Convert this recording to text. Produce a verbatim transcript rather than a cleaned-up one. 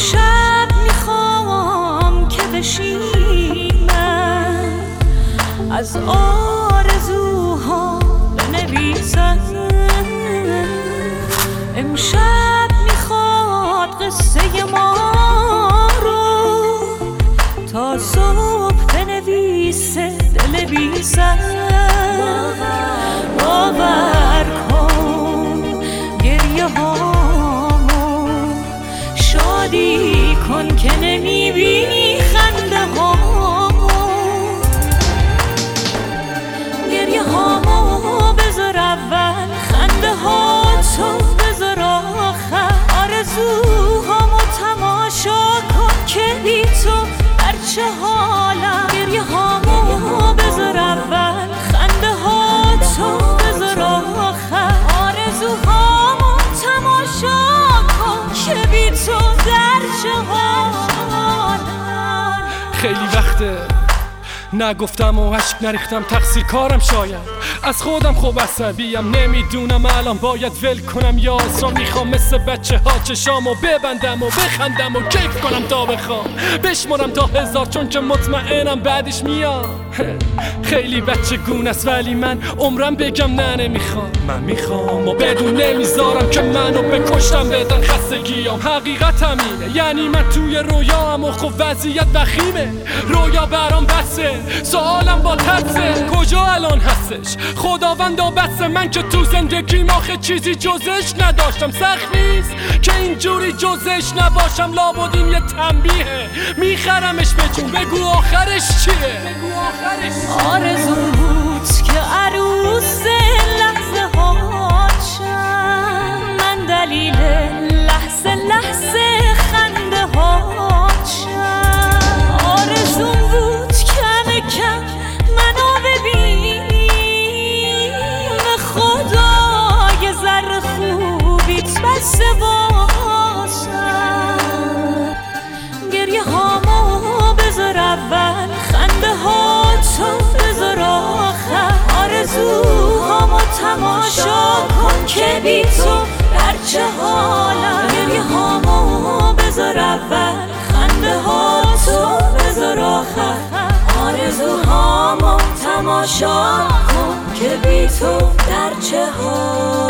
امشب میخوام که بشینم از آرزوها بنویسم. امشب میخواد قصه ما رو تا صبح بنویسه دل بی سر. باور کن گریه هامو شادی کن که نمیبینی خنده هامو. گریه هامو بذار اول، خنده هاتو بذار آخر. آرزوهامو تماشا کن که بی تو در چه حالم. گریه هامو بذار اول، خنده هاتو بذار آخر. آرزوهامو تماشا کن که بی تو در چه حالم. خیلی وقته نگفتم و عشق نریختم، تقصیر کارم شاید از خودم. خوب عصبیم نمیدونم الان باید ول کنم یا اصرا میخوام مثل بچه ها چشامو ببندم و بخندم و کیف کنم تا بخوام بشمارم تا هزار، چون که مطمئنم بعدش میام. خیلی بچه گون است ولی من عمرم بگم نه نمیخوام. من میخوام و بدون نمیذارم که منو بکشتم بدن خستگیام. حقیقت همینه، یعنی من توی رویام و خب وضعیت وخیمه. رویا برام بسه، سوالم با ترسه کجا الان هستش خداوندا. بسه من که تو زندگیم آخه چیزی جزش نداشتم. سخت نیست که اینجوری جزش نباشم، لابد این یه تنبیهه. میخرمش به جون، بگو آخرش چیه؟ بگو آخرش چیه؟ آرزو بود که عروس لحظه هاتشم، من دلیل لحظه لحظه خنده هاتشم. آرزو بود کم کم منو ببین، خدا یه ذره خوبیت بسه واسم. گریه هامو بذار اول، خنده هاتو بذار آخر. آرزوهامو تماشا کن که بی تو در چه حالم. گریه هامو بذار اول، خنده هاتو بذار آخر. آرزوهامو تماشا کن که بی تو در چه حالم.